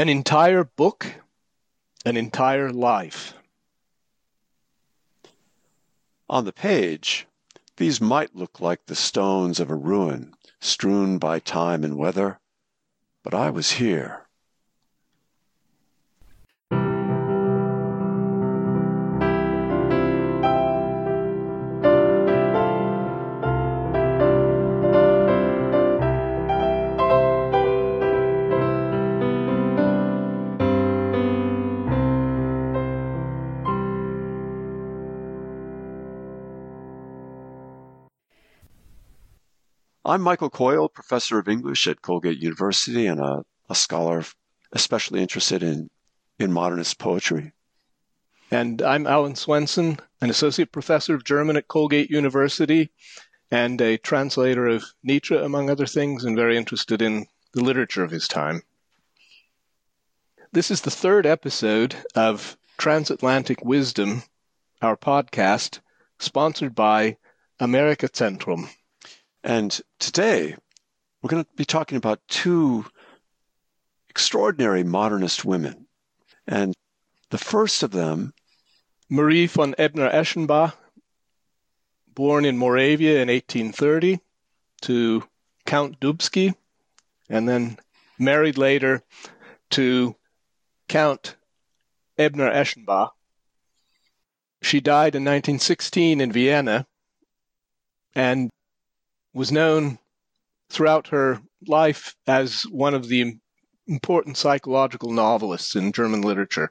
An entire book, an entire life. On the page, these might look like the stones of a ruin strewn by time and weather, but I was here. I'm Michael Coyle, professor of English at Colgate University and a scholar especially interested in modernist poetry. And I'm Alan Swenson, an associate professor of German at Colgate University and a translator of Nietzsche, among other things, and very interested in the literature of his time. This is the third episode of Transatlantic Wisdom, our podcast, sponsored by America Centrum. And today, we're going to be talking about two extraordinary modernist women. And the first of them, Marie von Ebner-Eschenbach, born in Moravia in 1830 to Count Dubsky, and then married later to Count Ebner-Eschenbach. She died in 1916 in Vienna and was known throughout her life as one of the important psychological novelists in German literature.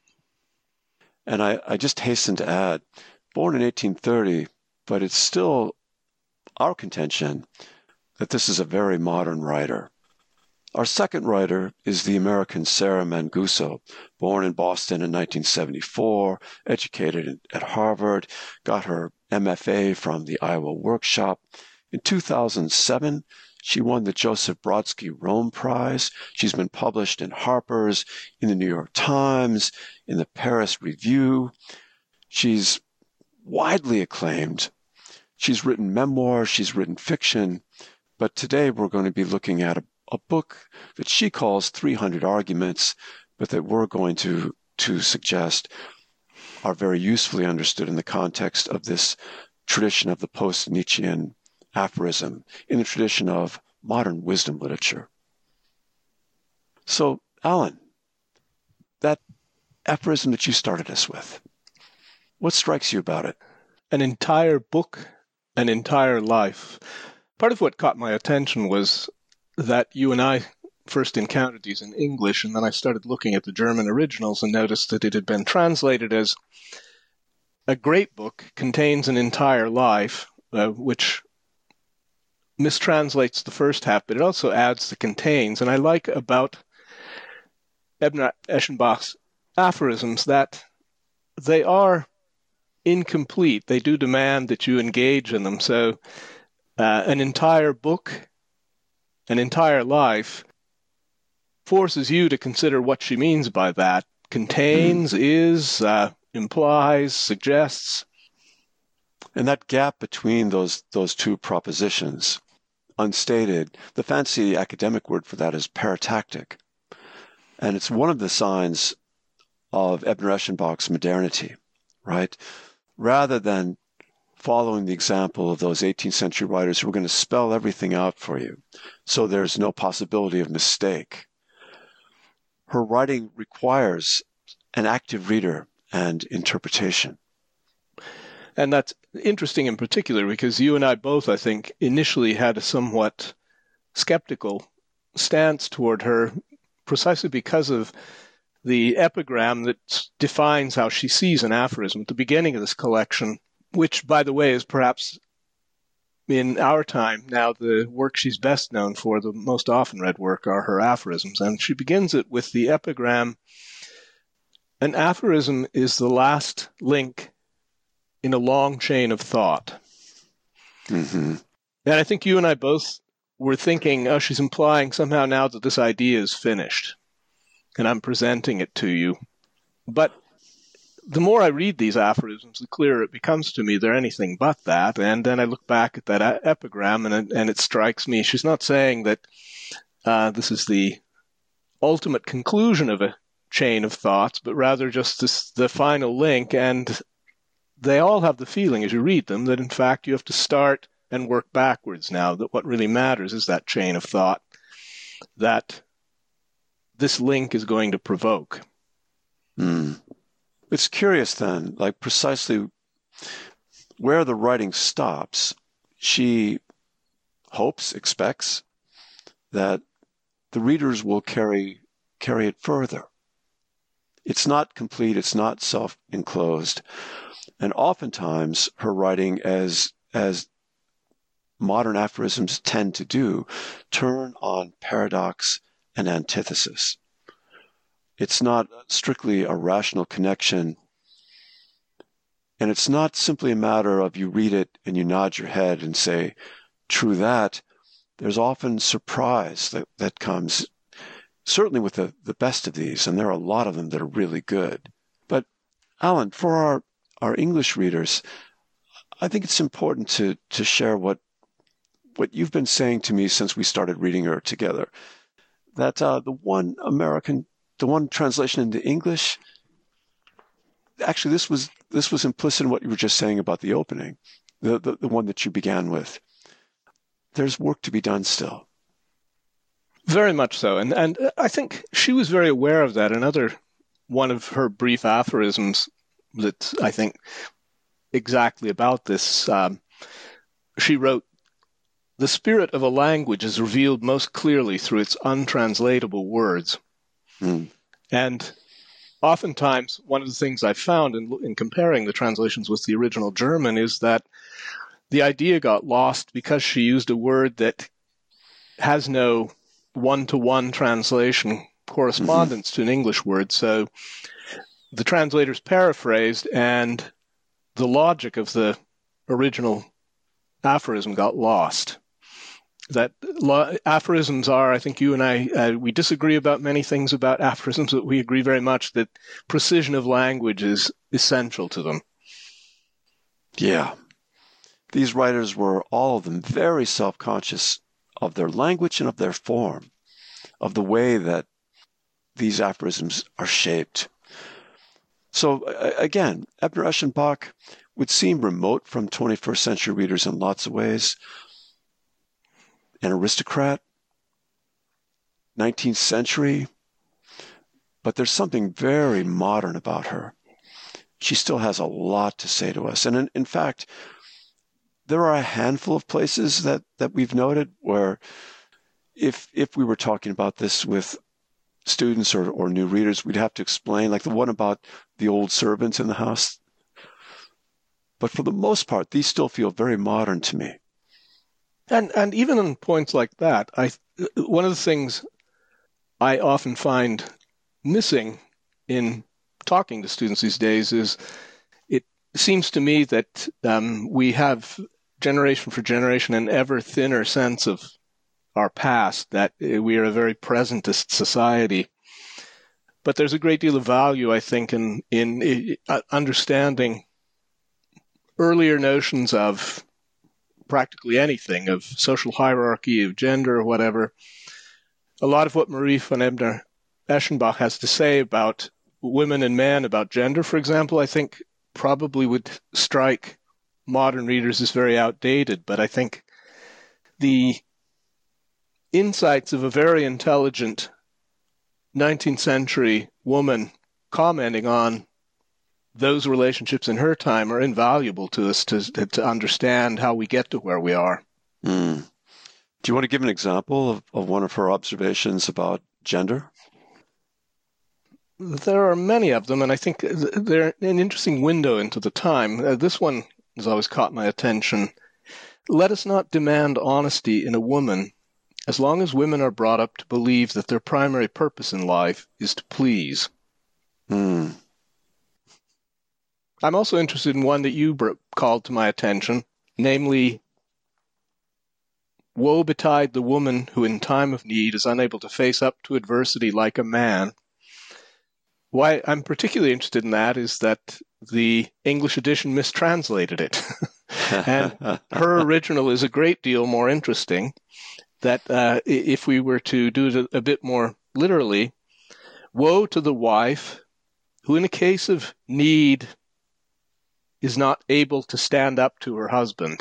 And I just hasten to add, born in 1830, but it's still our contention that this is a very modern writer. Our second writer is the American Sarah Manguso, born in Boston in 1974, educated at Harvard, got her MFA from the Iowa Workshop. In 2007, she won the Joseph Brodsky Rome Prize. She's been published in Harper's, in the New York Times, in the Paris Review. She's widely acclaimed. She's written memoirs, she's written fiction, but today we're going to be looking at a book that she calls 300 Arguments, but that we're going to suggest are very usefully understood in the context of this tradition of the post-Nietzschean aphorism in the tradition of modern wisdom literature. So, Alan, that aphorism that you started us with, what strikes you about it? An entire book, an entire life. Part of what caught my attention was that you and I first encountered these in English, and then I started looking at the German originals and noticed that it had been translated as a great book contains an entire life, which mistranslates the first half, but it also adds the contains. And I like about Ebner-Eschenbach's aphorisms that they are incomplete. They do demand that you engage in them. So an entire book, an entire life, forces you to consider what she means by that. Contains, is, implies, suggests. And that gap between those two propositions, unstated, the fancy academic word for that is paratactic. And it's one of the signs of Ebner-Eschenbach's modernity, right? Rather than following the example of those 18th century writers who were going to spell everything out for you, so there's no possibility of mistake. Her writing requires an active reader and interpretation. And that's interesting in particular because you and I both, I think, initially had a somewhat skeptical stance toward her precisely because of the epigram that defines how she sees an aphorism at the beginning of this collection, which, by the way, is perhaps in our time now the work she's best known for. The most often read work are her aphorisms. And she begins it with the epigram, "An aphorism is the last link in a long chain of thought." Mm-hmm. And I think you and I both were thinking, oh, she's implying somehow now that this idea is finished, and I'm presenting it to you. But the more I read these aphorisms, the clearer it becomes to me they're anything but that. And then I look back at that epigram, and it strikes me she's not saying that this is the ultimate conclusion of a chain of thoughts, but rather just the final link. And they all have the feeling as you read them that, in fact, you have to start and work backwards now, that what really matters is that chain of thought that this link is going to provoke. It's curious then, like precisely where the writing stops, she hopes, expects that the readers will carry it further. It's not complete, it's not self-enclosed. And oftentimes her writing, as modern aphorisms tend to do, turn on paradox and antithesis. It's not strictly a rational connection, and it's not simply a matter of you read it and you nod your head and say, true that. There's often surprise that comes, certainly with the best of these, and there are a lot of them that are really good. But Alan, for our English readers, I think it's important to share what you've been saying to me since we started reading her together, that the one translation into English, actually this was implicit in what you were just saying about the opening, the one that you began with. There's work to be done still. Very much so. And I think she was very aware of that. Another one of her brief aphorisms that I think exactly about this, she wrote, "The spirit of a language is revealed most clearly through its untranslatable words." And oftentimes, one of the things I've found in comparing the translations with the original German is that the idea got lost because she used a word that has no one-to-one translation correspondence to an English word. So the translators paraphrased, and the logic of the original aphorism got lost. That aphorisms are, I think you and I, we disagree about many things about aphorisms, but we agree very much that precision of language is essential to them. Yeah. These writers were, all of them, very self-conscious of their language and of their form, of the way that these aphorisms are shaped. So again, Ebner Eschenbach would seem remote from 21st century readers in lots of ways. An aristocrat, 19th century, but there's something very modern about her. She still has a lot to say to us. And in fact, there are a handful of places that we've noted where if we were talking about this with students or new readers, we'd have to explain, like the one about the old servant in the house. But for the most part, these still feel very modern to me. And even on points like that, one of the things I often find missing in talking to students these days is it seems to me that we have generation for generation an ever thinner sense of our past, that we are a very presentist society. But there's a great deal of value, I think, in understanding earlier notions of practically anything, of social hierarchy, of gender, or whatever. A lot of what Marie von Ebner Eschenbach has to say about women and men, about gender, for example, I think probably would strike modern readers as very outdated. But I think the insights of a very intelligent 19th century woman commenting on those relationships in her time are invaluable to us to understand how we get to where we are. Do you want to give an example of one of her observations about gender? There are many of them, and I think they're an interesting window into the time. This one has always caught my attention. "Let us not demand honesty in a woman as long as women are brought up to believe that their primary purpose in life is to please." I'm also interested in one that you called to my attention, namely, "Woe betide the woman who in time of need is unable to face up to adversity like a man." Why I'm particularly interested in that is that the English edition mistranslated it. And her original is a great deal more interesting, that if we were to do it a bit more literally, woe to the wife who in a case of need is not able to stand up to her husband.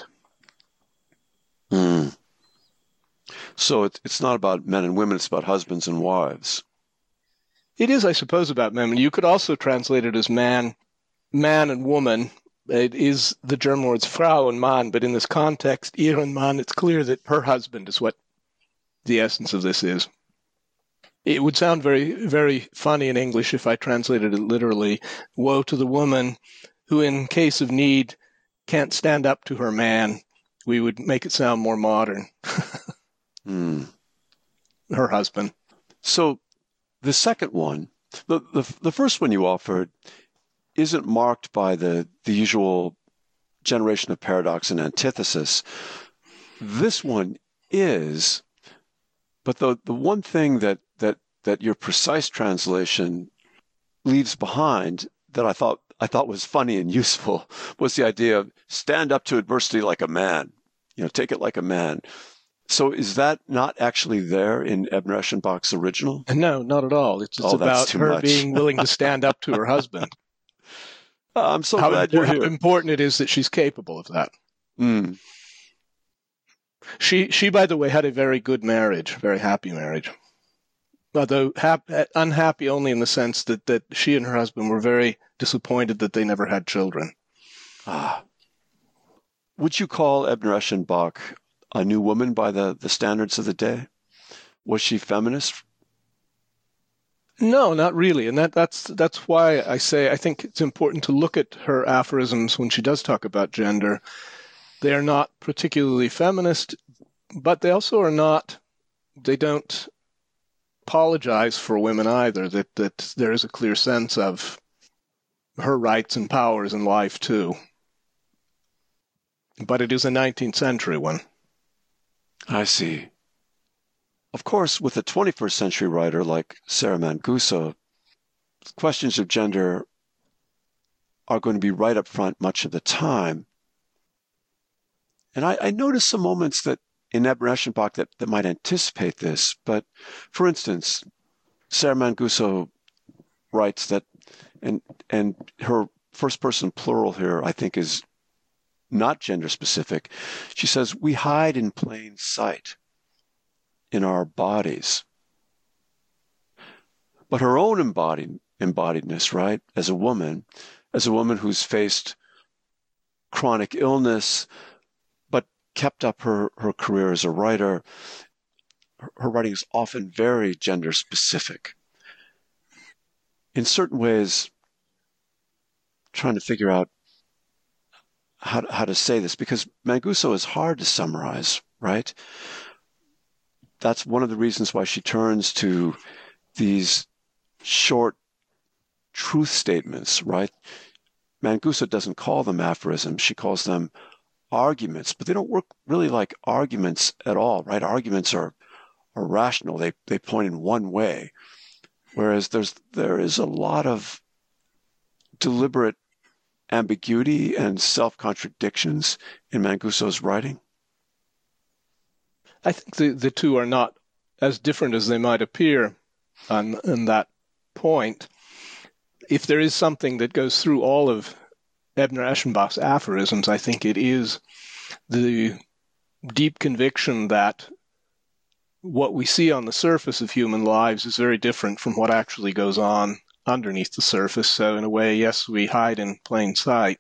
Mm. So it's not about men and women, it's about husbands and wives. It is, I suppose, about men. You could also translate it as man and woman. It is the German words Frau and Mann, but in this context, ihr and Mann, it's clear that her husband is what the essence of this is. It would sound very, very funny in English if I translated it literally. Woe to the woman who, in case of need, can't stand up to her man. We would make it sound more modern. Her husband. So the second one, the first one you offered, isn't marked by the usual generation of paradox and antithesis. This one is, but the one thing that your precise translation leaves behind that I thought was funny and useful was the idea of stand up to adversity like a man. Take it like a man. So is that not actually there in Ebner Eschenbach's original? No, not at all. It's about her being willing to stand up to her husband. I'm so glad you're here. How important it is that she's capable of that. Mm. She, by the way, had a very good marriage, very happy marriage. Although unhappy only in the sense that she and her husband were very disappointed that they never had children. Would you call Ebner Eschenbach a new woman by the standards of the day? Was she feminist? No, not really. And that's why I say I think it's important to look at her aphorisms when she does talk about gender. They are not particularly feminist, but they also are not, they don't apologize for women either, that there is a clear sense of her rights and powers in life too. But it is a 19th century one. I see. Of course, with a 21st century writer like Sarah Manguso, questions of gender are going to be right up front much of the time. And I noticed some moments that in Ebner Eschenbach that might anticipate this. But for instance, Sarah Manguso writes that, and her first person plural here, I think, is not gender specific. She says, we hide in plain sight in our bodies. But her own embodiedness, right, as a woman who's faced chronic illness, but kept up her career as a writer, her writing is often very gender specific. In certain ways, trying to figure out how to say this, because Manguso is hard to summarize, right? That's one of the reasons why she turns to these short truth statements, right? Manguso doesn't call them aphorisms. She calls them arguments, but they don't work really like arguments at all, right? Arguments are rational. They point in one way, whereas there is a lot of deliberate ambiguity and self-contradictions in Manguso's writing. I think the two are not as different as they might appear on that point. If there is something that goes through all of Ebner Eschenbach's aphorisms, I think it is the deep conviction that what we see on the surface of human lives is very different from what actually goes on underneath the surface. So in a way, yes, we hide in plain sight.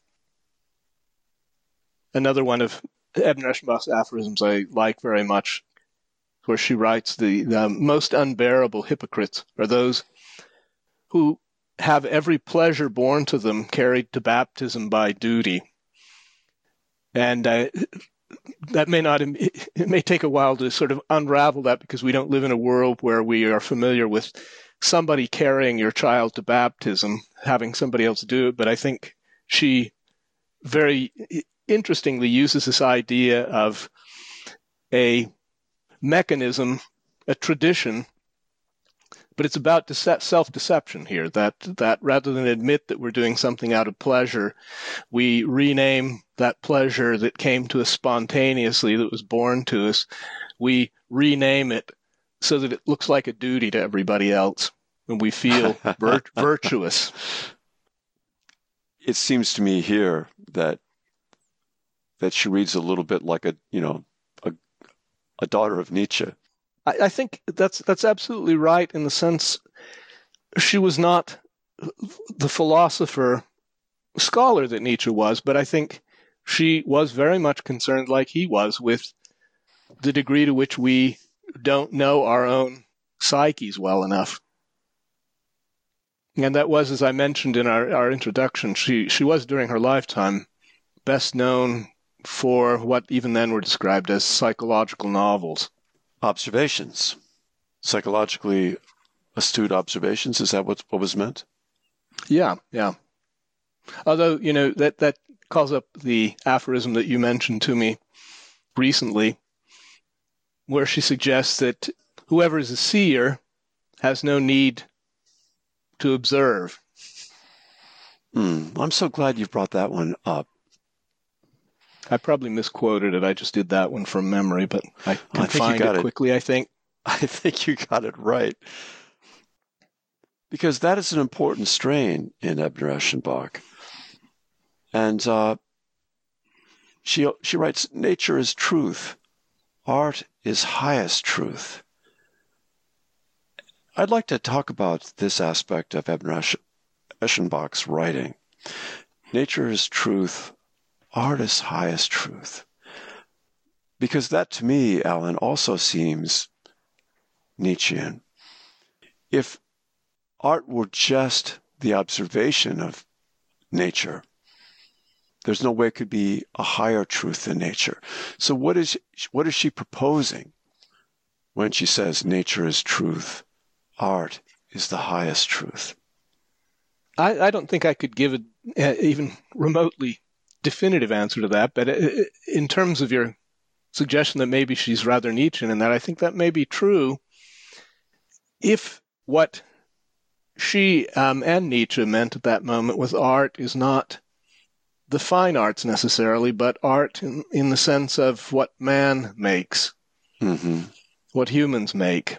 Another one of Ebner Eschenbach's aphorisms I like very much, where she writes, the most unbearable hypocrites are those who have every pleasure born to them carried to baptism by duty. And that may not, it may take a while to sort of unravel that, because we don't live in a world where we are familiar with somebody carrying your child to baptism, having somebody else do it. But I think she very interestingly uses this idea of a mechanism, a tradition, but it's about self-deception here, that rather than admit that we're doing something out of pleasure, we rename that pleasure that came to us spontaneously, that was born to us, we rename it so that it looks like a duty to everybody else and we feel virtuous. It seems to me here that she reads a little bit like a daughter of Nietzsche. I think that's absolutely right in the sense she was not the philosopher scholar that Nietzsche was, but I think she was very much concerned, like he was, with the degree to which we don't know our own psyches well enough. And that was, as I mentioned in our introduction, she was during her lifetime best known for what even then were described as psychological novels. Observations. Psychologically astute observations, is that what was meant? Yeah. Although, that calls up the aphorism that you mentioned to me recently, where she suggests that whoever is a seer has no need to observe. I'm so glad you brought that one up. I probably misquoted it. I just did that one from memory, but I can find it quickly, I think. I think you got it right. Because that is an important strain in Ebner Eschenbach. And she writes, nature is truth. Art is highest truth. I'd like to talk about this aspect of Ebner Eschenbach's writing. Nature is truth. Art is highest truth. Because that, to me, Alan, also seems Nietzschean. If art were just the observation of nature, there's no way it could be a higher truth than nature. So what is she proposing when she says nature is truth, art is the highest truth? I don't think I could give an even remotely definitive answer to that, but in terms of your suggestion that maybe she's rather Nietzschean in that, I think that may be true if what she and Nietzsche meant at that moment with art is not the fine arts necessarily, but art in the sense of what man makes, what humans make.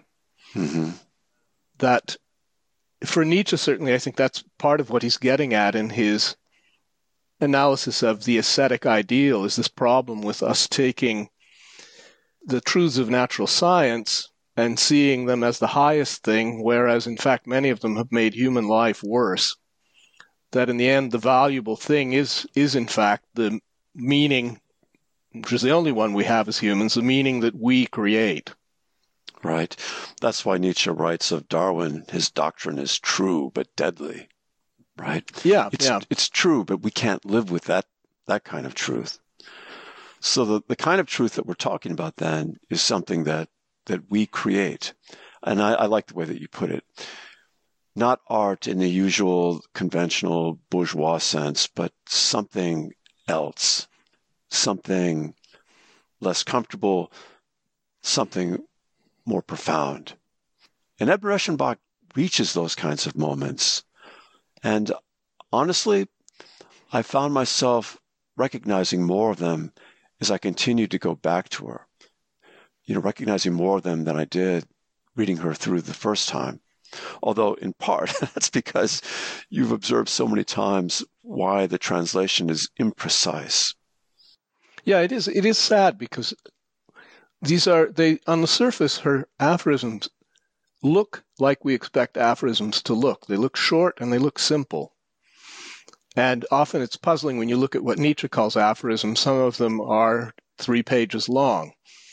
That for Nietzsche, certainly, I think that's part of what he's getting at in his analysis of the ascetic ideal, is this problem with us taking the truths of natural science and seeing them as the highest thing, whereas in fact many of them have made human life worse. That in the end the valuable thing is in fact the meaning, which is the only one we have as humans, the meaning that we create. Right. That's why Nietzsche writes of Darwin, his doctrine is true but deadly. Right? Yeah, it's true, but we can't live with that kind of truth. So the kind of truth that we're talking about then is something that we create. And I like the way that you put it. Not art in the usual conventional bourgeois sense, but something else, something less comfortable, something more profound. And Ebner Eschenbach reaches those kinds of moments. And honestly, I found myself recognizing more of them as I continued to go back to her. Recognizing more of them than I did reading her through the first time. Although in part, that's because you've observed so many times why the translation is imprecise. Yeah, it is. It is sad because on the surface, her aphorisms look like we expect aphorisms to look. They look short and they look simple. And often it's puzzling when you look at what Nietzsche calls aphorisms. Some of them are 3 pages long.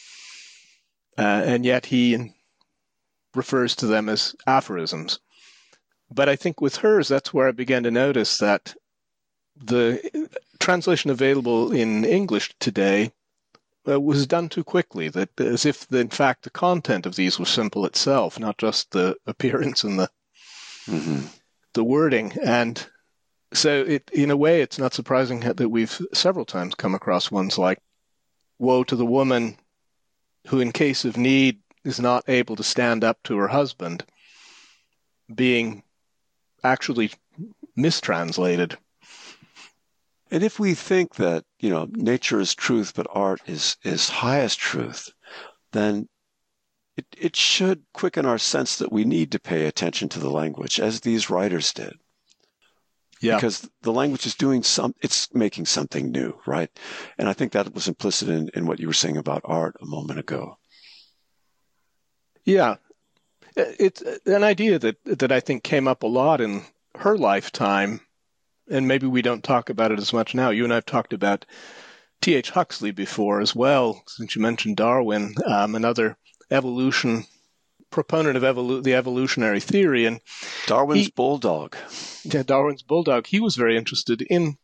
And yet he refers to them as aphorisms. But I think with hers, that's where I began to notice that the translation available in English today was done too quickly, that as if, in fact, the content of these was simple itself, not just the appearance and the wording. And so in a way, it's not surprising that we've several times come across ones like, woe to the woman who in case of need is not able to stand up to her husband, being actually mistranslated. And if we think that, nature is truth, but art is highest truth, then it should quicken our sense that we need to pay attention to the language, as these writers did. Yeah. Because the language is it's making something new, right? And I think that was implicit in what you were saying about art a moment ago. Yeah. It's an idea that I think came up a lot in her lifetime, and maybe we don't talk about it as much now. You and I have talked about T.H. Huxley before as well, since you mentioned Darwin, another proponent of the evolutionary theory. And Darwin's bulldog. Yeah, Darwin's bulldog. He was very interested in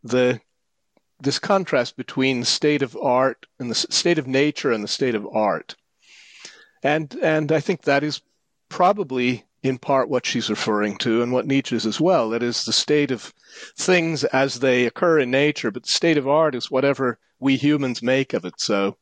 this contrast between the state of art and the state of nature and the state of art. And I think that is probably in part what she's referring to, and what Nietzsche's as well. That is the state of things as they occur in nature, but the state of art is whatever we humans make of it. So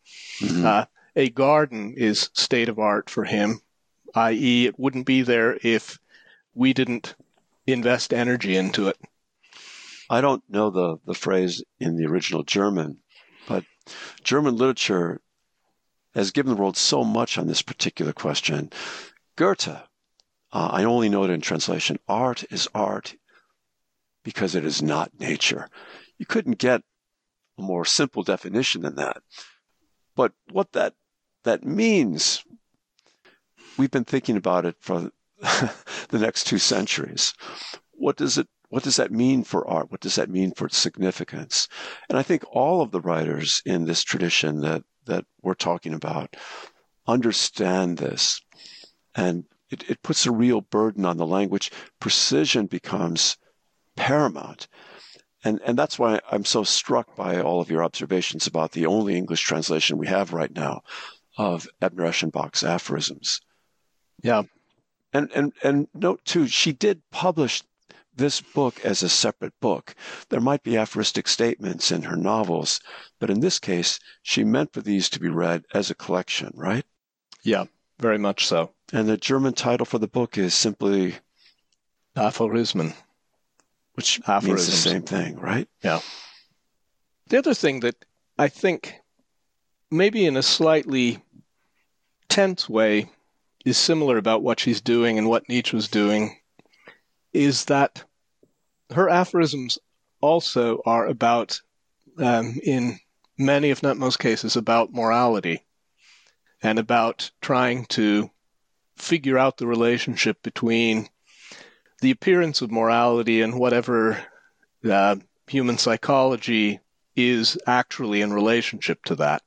a garden is state of art for him, i.e. it wouldn't be there if we didn't invest energy into it. I don't know the phrase in the original German, but German literature has given the world so much on this particular question. Goethe, I only know it in translation, art is art because it is not nature. You couldn't get a more simple definition than that. But what that means, we've been thinking about it for the next 2 centuries. What does that mean for art? What does that mean for its significance? And I think all of the writers in this tradition that we're talking about understand this. And it puts a real burden on the language. Precision becomes paramount. And that's why I'm so struck by all of your observations about the only English translation we have right now of Ebner Eschenbach's aphorisms. Yeah. And note too, she did publish this book as a separate book. There might be aphoristic statements in her novels, but in this case, she meant for these to be read as a collection, right? Yeah, very much so. And the German title for the book is simply Aphorismen. Which means the same thing, right? Yeah. The other thing that I think, maybe in a slightly tense way, is similar about what she's doing and what Nietzsche was doing, is that her aphorisms also are about, in many, if not most cases, about morality and about trying to figure out the relationship between the appearance of morality and whatever human psychology is actually in relationship to that.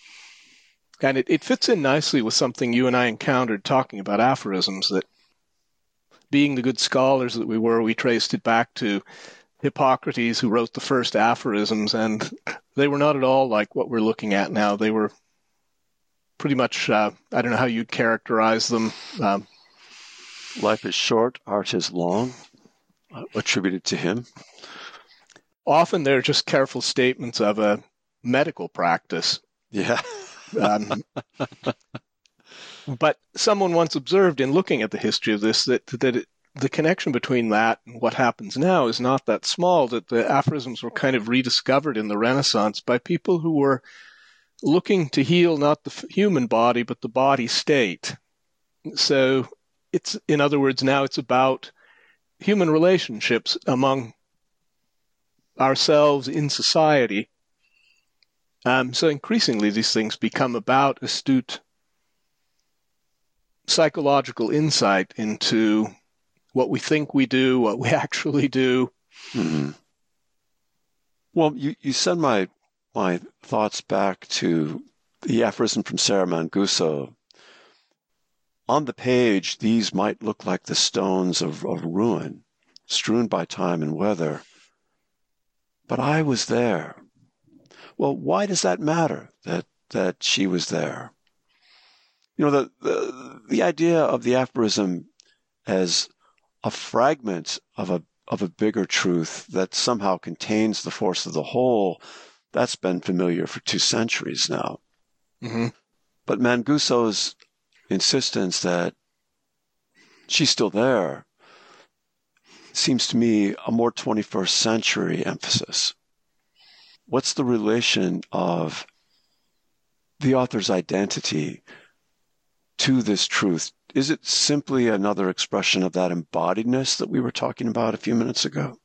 And it fits in nicely with something you and I encountered talking about aphorisms, that being the good scholars that we were, we traced it back to Hippocrates, who wrote the first aphorisms, and they were not at all like what we're looking at now. They were pretty much, I don't know how you'd characterize them. Life is short, art is long, attributed to him. Often they're just careful statements of a medical practice. Yeah. But someone once observed in looking at the history of this that the connection between that and what happens now is not that small, that the aphorisms were kind of rediscovered in the Renaissance by people who were looking to heal not the human body, but the body state. So it's, in other words, now it's about human relationships among ourselves in society. So increasingly these things become about astute psychological insight into what we think we do, what we actually do. Mm-hmm. Well, you send my thoughts back to the aphorism from Sarah Manguso. On the page, these might look like the stones of ruin, strewn by time and weather. But I was there. Well, why does that matter that she was there? You know, the idea of the aphorism as a fragment of a bigger truth that somehow contains the force of the whole, that's been familiar for 2 centuries now. Mm-hmm. But Manguso's insistence that she's still there seems to me a more 21st century emphasis. What's the relation of the author's identity to this truth? Is it simply another expression of that embodiedness that we were talking about a few minutes ago?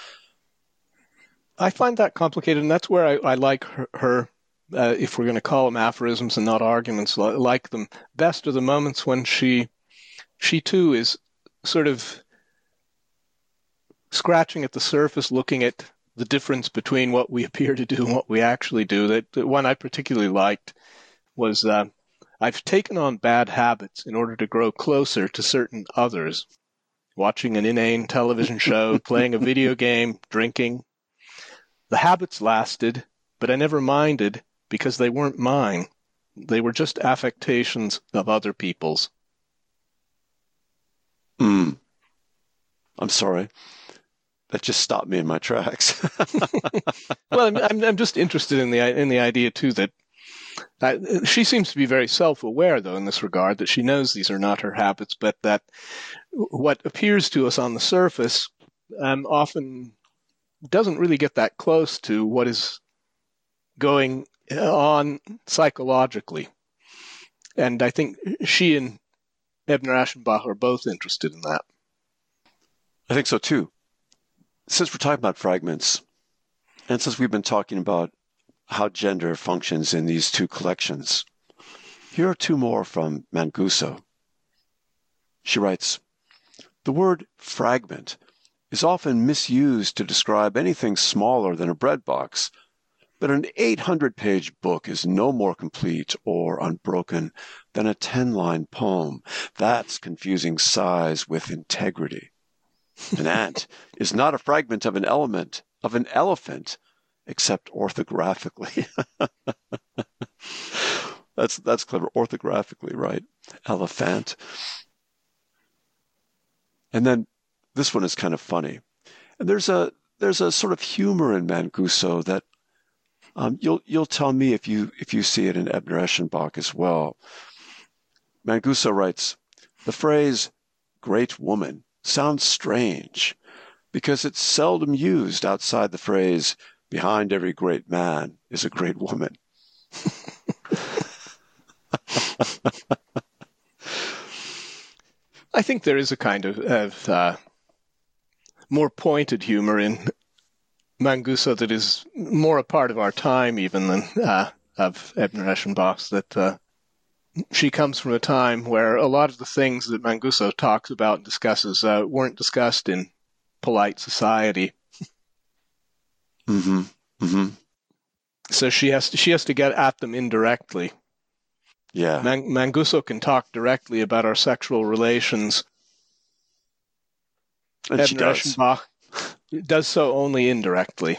I find that complicated, and that's where I like her if we're going to call them aphorisms and not arguments, like them best are the moments when she too is sort of scratching at the surface, looking at the difference between what we appear to do and what we actually do. The one I particularly liked was I've taken on bad habits in order to grow closer to certain others. Watching an inane television show, playing a video game, drinking. The habits lasted, but I never minded because they weren't mine. They were just affectations of other people's. I'm sorry. That just stopped me in my tracks. Well, I'm just interested in the idea too that she seems to be very self-aware, though, in this regard, that she knows these are not her habits, but that what appears to us on the surface often doesn't really get that close to what is going on psychologically. And I think she and Ebner Aschenbach are both interested in that. I think so, too. Since we're talking about fragments, and since we've been talking about how gender functions in these two collections, here are two more from Manguso. She writes, "The word fragment is often misused to describe anything smaller than a bread box, but an 800-page book is no more complete or unbroken than a 10-line poem. That's confusing size with integrity. An ant is not a fragment of an elephant, except orthographically." That's clever. Orthographically, right? Elephant. And then this one is kind of funny. And there's a sort of humor in Manguso that you'll tell me if you see it in Ebner Eschenbach as well. Manguso writes, "The phrase great woman sounds strange because it's seldom used outside the phrase behind every great man is a great woman." I think there is a kind of more pointed humor in Manguso that is more a part of our time even than of Ebner Eschenbach's, that she comes from a time where a lot of the things that Manguso talks about and discusses weren't discussed in polite society. Mm-hmm. Mm-hmm. So she has to get at them indirectly. Yeah. Manguso can talk directly about our sexual relations. And Ebner she does. Eschenbach does so only indirectly.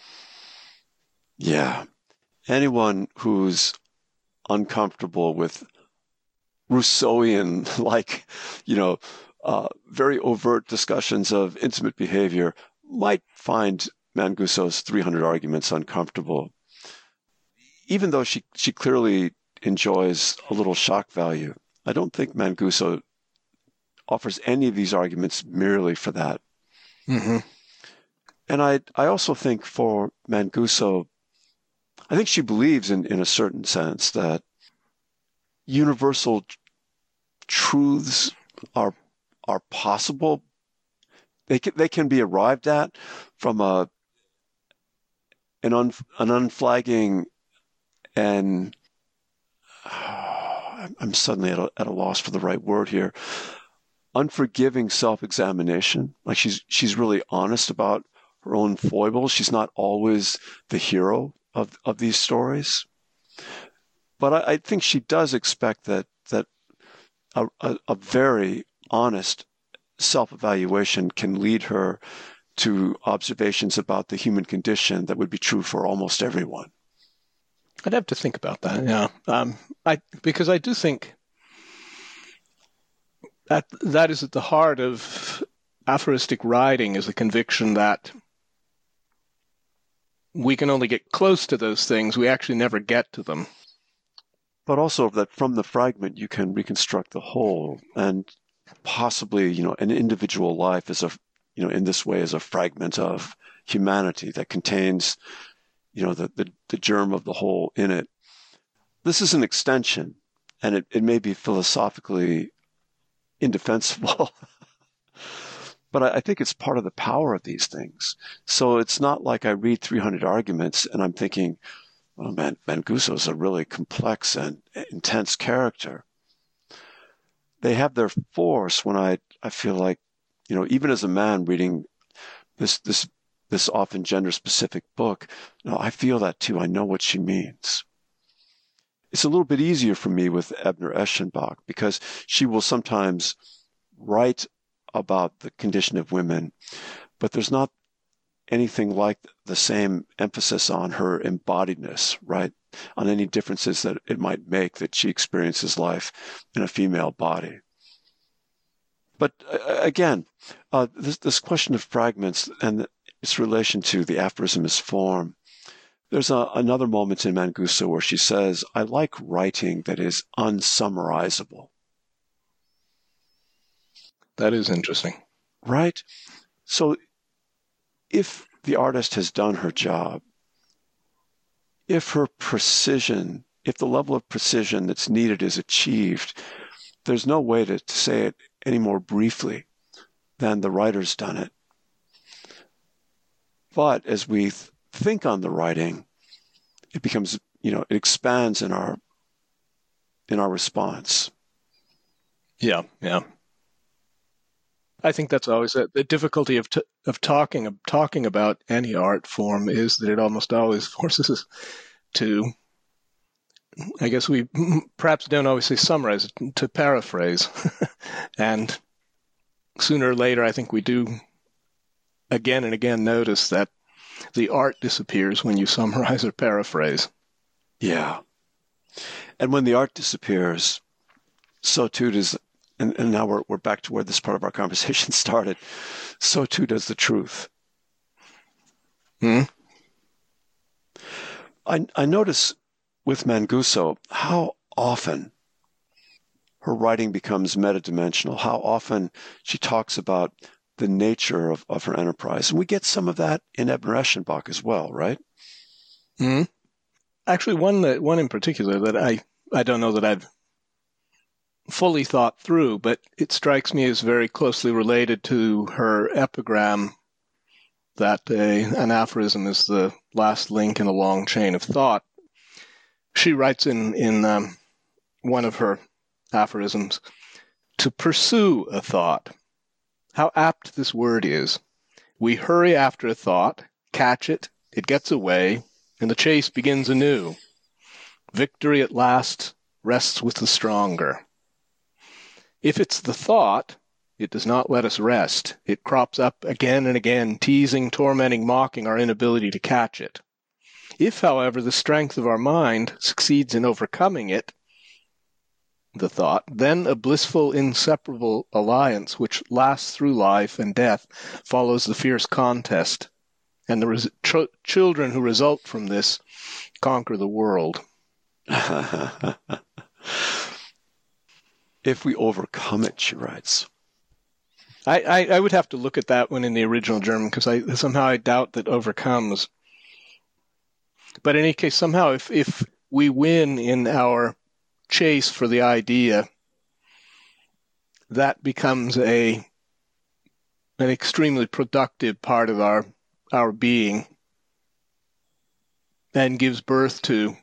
Yeah. Anyone who's uncomfortable with Rousseauian, like, very overt discussions of intimate behavior might find Manguso's 300 Arguments uncomfortable, even though she clearly enjoys a little shock value. I don't think Manguso offers any of these arguments merely for that. Mm-hmm. And I also think for Manguso, I think she believes in a certain sense that universal truths are possible. They can be arrived at from an unflagging and I'm suddenly at a loss for the right word here. Unforgiving self-examination. Like she's really honest about her own foibles. She's not always the hero of these stories. But I think she does expect that a very honest self-evaluation can lead her to observations about the human condition that would be true for almost everyone. I'd have to think about that, yeah. Because I do think that is at the heart of aphoristic writing, is the conviction that we can only get close to those things. We actually never get to them. But also that from the fragment you can reconstruct the whole, and possibly, an individual life is in this way is a fragment of humanity that contains, the germ of the whole in it. This is an extension And it may be philosophically indefensible, but I think it's part of the power of these things. So it's not like I read 300 arguments and I'm thinking, oh man, Mancuso is a really complex and intense character. They have their force when I feel like, even as a man reading this often gender-specific book, I feel that too. I know what she means. It's a little bit easier for me with Ebner Eschenbach because she will sometimes write about the condition of women, but there's not anything like the same emphasis on her embodiedness, right? On any differences that it might make that she experiences life in a female body. But again, this question of fragments and its relation to the aphorism as form, there's another moment in Mancuso where she says, I like writing that is unsummarizable. That is interesting. Right? So if the artist has done her job, if her precision, if the level of precision that's needed is achieved, there's no way to say it any more briefly than the writer's done it. But as we think on the writing, it becomes, it expands in our response. Yeah. I think that's always the difficulty of talking about any art form is that it almost always forces us to, I guess we perhaps don't always say summarize, to paraphrase. And sooner or later, I think we do again and again notice that the art disappears when you summarize or paraphrase. Yeah. And when the art disappears, so too does, and now we're back to where this part of our conversation started, so too does the truth. I notice with Mancuso how often her writing becomes metadimensional, how often she talks about the nature of her enterprise. And we get some of that in Ebner Eschenbach as well, right? Actually, one in particular that I don't know that I've fully thought through, but it strikes me as very closely related to her epigram that an aphorism is the last link in a long chain of thought. She writes in one of her aphorisms, to pursue a thought. How apt this word is. We hurry after a thought, catch it, it gets away, and the chase begins anew. Victory at last rests with the stronger. If it's the thought, it does not let us rest. It crops up again and again, teasing, tormenting, mocking our inability to catch it. If, however, the strength of our mind succeeds in overcoming it, the thought, then a blissful, inseparable alliance which lasts through life and death follows the fierce contest, and the children who result from this conquer the world. If we overcome it, she writes. I would have to look at that one in the original German because I doubt that overcomes. But in any case, somehow if we win in our chase for the idea, that becomes an extremely productive part of our being and gives birth to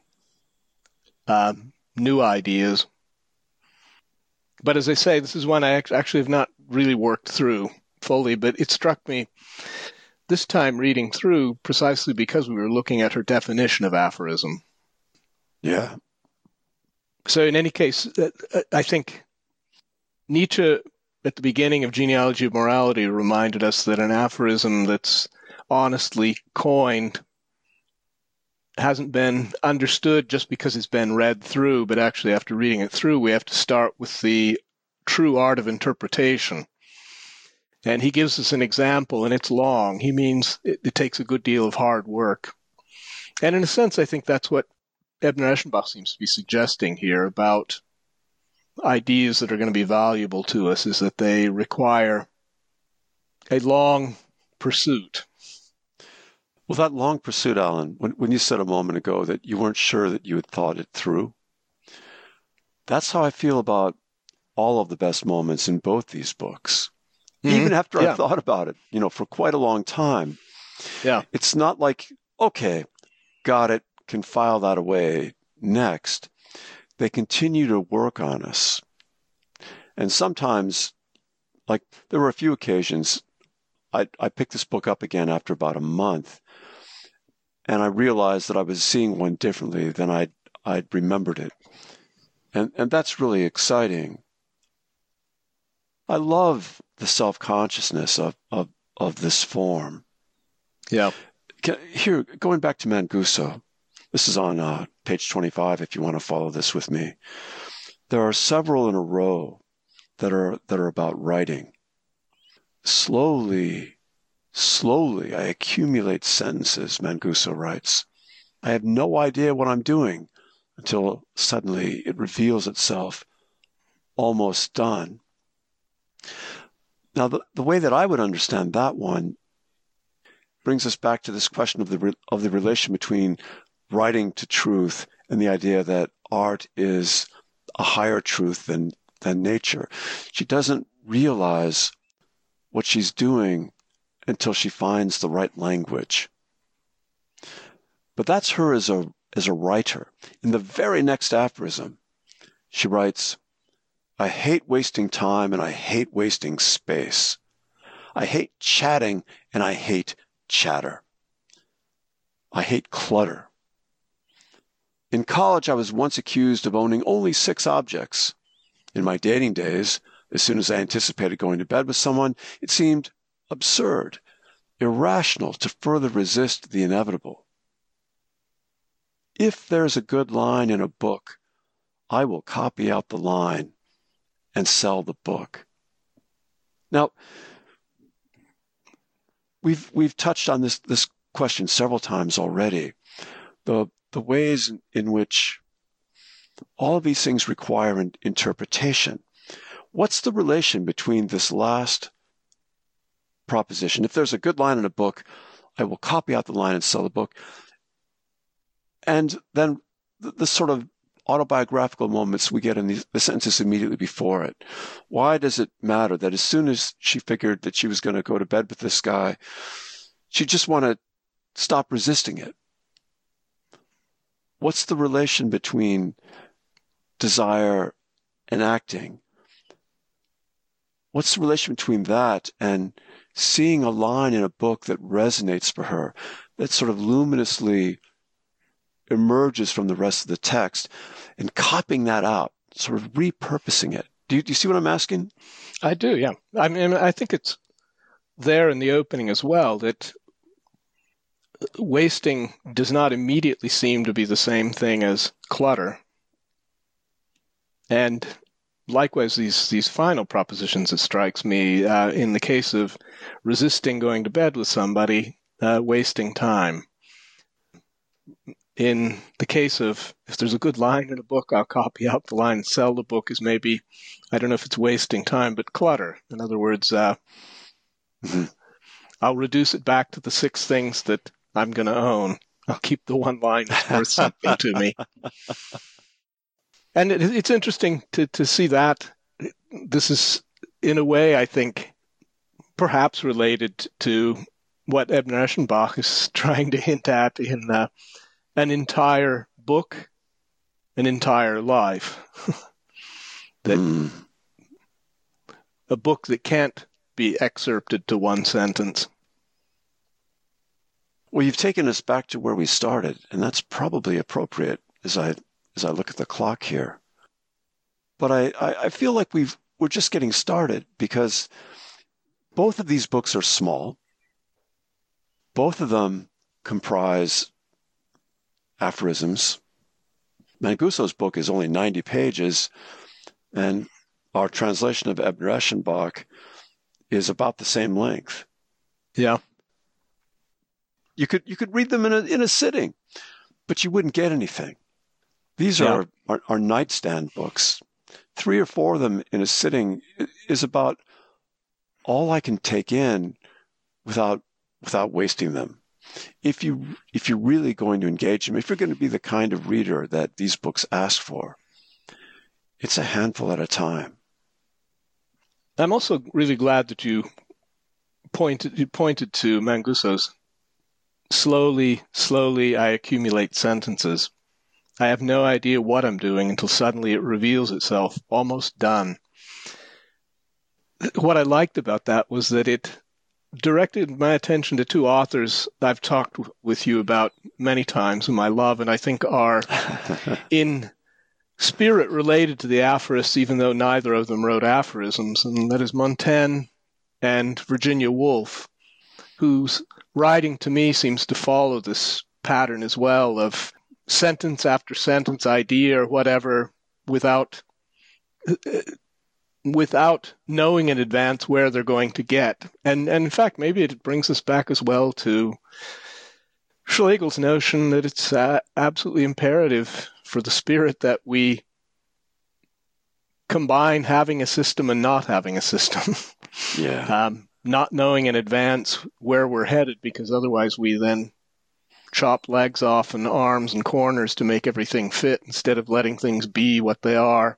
new ideas. But as I say, this is one I actually have not really worked through fully, but it struck me this time reading through precisely because we were looking at her definition of aphorism. Yeah. So in any case, I think Nietzsche at the beginning of Genealogy of Morality reminded us that an aphorism that's honestly coined hasn't been understood just because it's been read through, but actually after reading it through, we have to start with the true art of interpretation. And he gives us an example, and it's long. He means it takes a good deal of hard work. And in a sense, I think that's what Ebner Eschenbach seems to be suggesting here about ideas that are going to be valuable to us, is that they require a long pursuit. Well, that long pursuit, Alan, when you said a moment ago that you weren't sure that you had thought it through, That's how I feel about all of the best moments in both these books. Mm-hmm. Even after I've Yeah. thought about it, for quite a long time, Yeah. it's not like, okay, got it, can file that away next. They continue to work on us. And sometimes, like there were a few occasions, I picked this book up again after about a month, and I realized that I was seeing one differently than I'd remembered it. And that's really exciting. I love the self-consciousness of this form. Yeah. Here, going back to Manguso, this is on page 25 if you want to follow this with me. There are several in a row that are about writing. Slowly, I accumulate sentences, Manguso writes. I have no idea what I'm doing until suddenly it reveals itself almost done. Now, the way that I would understand that one brings us back to this question of the relation between writing to truth and the idea that art is a higher truth than nature. She doesn't realize what she's doing until she finds the right language. But that's her as a writer. In the very next aphorism, she writes, I hate wasting time and I hate wasting space. I hate chatting and I hate chatter. I hate clutter. In college, I was once accused of owning only 6 objects. In my dating days, as soon as I anticipated going to bed with someone, it seemed absurd, irrational to further resist the inevitable. If there's a good line in a book, I will copy out the line and sell the book. Now, we've touched on this question several times already. The ways in which all of these things require an interpretation. What's the relation between this last proposition? If there's a good line in a book, I will copy out the line and sell the book. And then the sort of autobiographical moments we get in the sentences immediately before it. Why does it matter that as soon as she figured that she was going to go to bed with this guy, she just want to stop resisting it? What's the relation between desire and acting? What's the relation between that and seeing a line in a book that resonates for her, that sort of luminously emerges from the rest of the text, and copying that out, sort of repurposing it? Do you see what I'm asking? I do, yeah. I mean, I think it's there in the opening as well that wasting does not immediately seem to be the same thing as clutter. And likewise, these final propositions, it strikes me, in the case of resisting going to bed with somebody, wasting time. In the case of, if there's a good line in a book, I'll copy out the line and sell the book, is maybe, I don't know if it's wasting time, but clutter. In other words, I'll reduce it back to the 6 things that I'm going to own. I'll keep the one line that's worth something to me. And it's interesting to see that. This is, in a way, I think, perhaps related to what Ebner Eschenbach is trying to hint at in an entire book, an entire life. That a book that can't be excerpted to one sentence. Well, you've taken us back to where we started, and that's probably appropriate as I look at the clock here. But I feel like we're just getting started, because both of these books are small. Both of them comprise aphorisms. Manguso's book is only 90 pages, and our translation of Ebner Eschenbach is about the same length. Yeah. You could read them in a sitting, but you wouldn't get anything. These are nightstand books. 3 or 4 of them in a sitting is about all I can take in without wasting them. If you're really going to engage them, if you're going to be the kind of reader that these books ask for, It's a handful at a time. I'm also really glad that you pointed to Manguso's slowly I accumulate sentences. I have no idea what I'm doing until suddenly it reveals itself, almost done. What I liked about that was that it directed my attention to two authors I've talked with you about many times, whom I love and I think are in spirit related to the aphorists, even though neither of them wrote aphorisms, and that is Montaigne and Virginia Woolf, whose writing to me seems to follow this pattern as well of sentence after sentence, idea or whatever, without knowing in advance where they're going to get. And in fact, maybe it brings us back as well to Schlegel's notion that it's absolutely imperative for the spirit that we combine having a system and not having a system. Yeah. Not knowing in advance where we're headed, because otherwise we then chop legs off and arms and corners to make everything fit instead of letting things be what they are.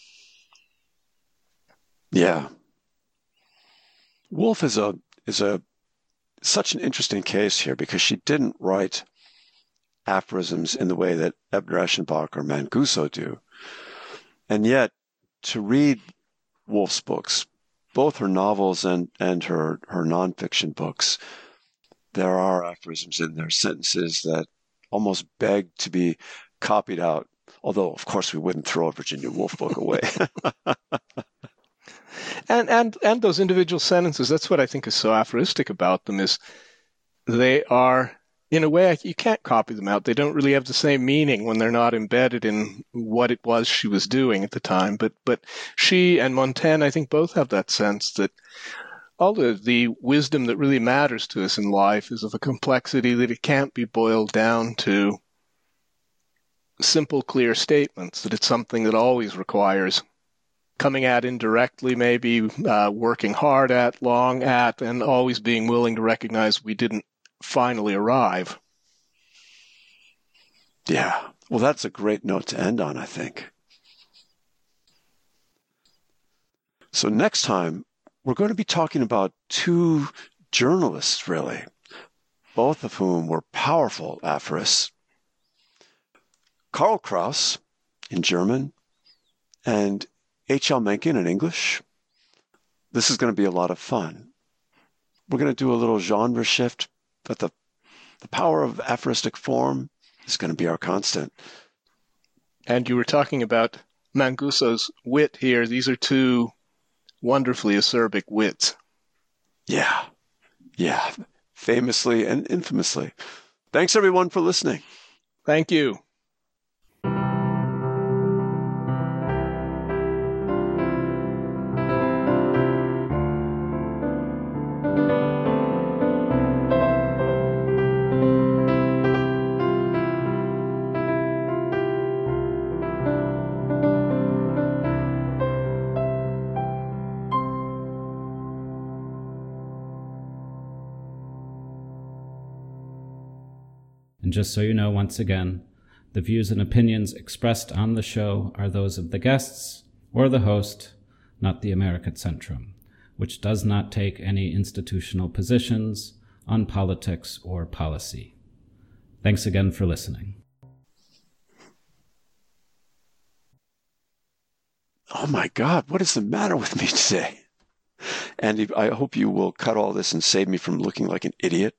Yeah. Woolf is such an interesting case here because she didn't write aphorisms in the way that Ebner Eschenbach or Manguso do. And yet, to read Woolf's books, both her novels and her nonfiction books, there are aphorisms in there, sentences that almost beg to be copied out. Although, of course, we wouldn't throw a Virginia Woolf book away. And those individual sentences, that's what I think is so aphoristic about them, is they are, in a way, you can't copy them out. They don't really have the same meaning when they're not embedded in what it was she was doing at the time. But she and Montaigne, I think, both have that sense that all the wisdom that really matters to us in life is of a complexity that it can't be boiled down to simple, clear statements, that it's something that always requires coming at indirectly, maybe working hard at, long at, and always being willing to recognize we didn't finally arrive. Yeah. Well, that's a great note to end on, I think. So next time, we're going to be talking about two journalists, really, both of whom were powerful aphorists. Karl Kraus in German and H.L. Mencken in English. This is going to be a lot of fun. We're going to do a little genre shift, but the power of aphoristic form is going to be our constant. And you were talking about Manguso's wit here. These are two wonderfully acerbic wits. Yeah. Famously and infamously. Thanks, everyone, for listening. Thank you. And just so you know, once again, the views and opinions expressed on the show are those of the guests or the host, not the Americat Centrum, which does not take any institutional positions on politics or policy. Thanks again for listening. Oh my God, what is the matter with me today? Andy, I hope you will cut all this and save me from looking like an idiot.